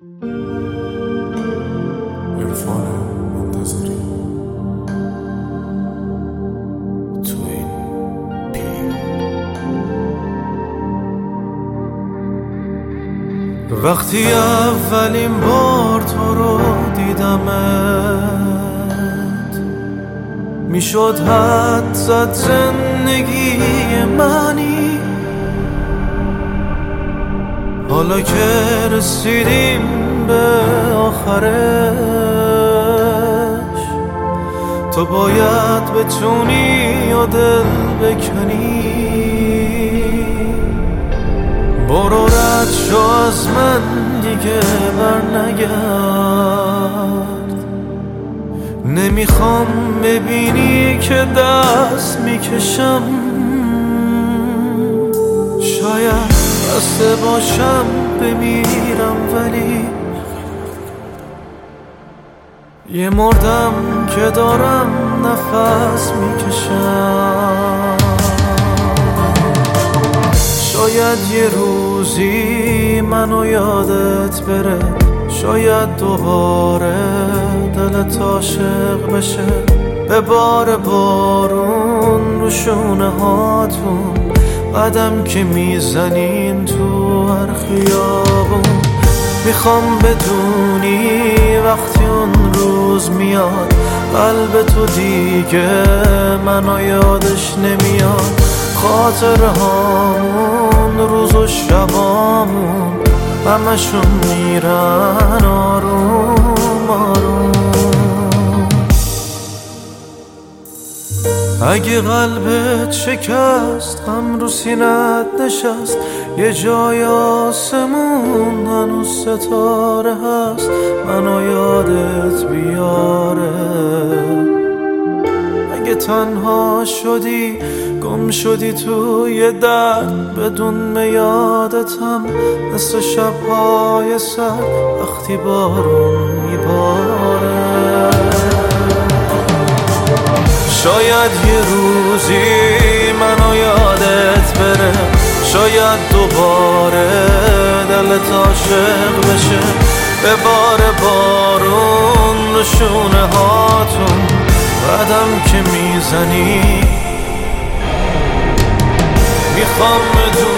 عرفان منتظری تو این پیر. وقتی اولین بار تو رو دیدمت میشد حد زد زندگی منی. حالا که رسیدیم به آخرش تو باید بتونی و دل بکنی. برو رد شو از من دیگه برنگرد. نمیخوام ببینی که دست میکشم. شاید بسته باشم بمیرم ولی یه مردم که دارم نفس میکشم. شاید یه روزی منو یادت بره. شاید دوباره دلت عاشق بشه. به بار بارون رو شونه هاتون قدم که میزنین تو هر خیابون. میخوام بدونی وقتی اون روز میاد قلب تو دیگه منو یادش نمیاد. خاطره هامون روز و شبامون همشون میرن آروم آروم. اگه قلبت شکست هم رو سینت نشست یه جای آسمون هنوز ستاره هست منو یادت بیاره. اگه تنها شدی گم شدی توی درد بدون یادتم مثل شبهای سر وقتی بارون میباره. شاید یه روزی منو یادت بره. شاید دوباره دلت عاشق بشه. به بار بارون رو شونه هاتون قدم که میزنی. میخوام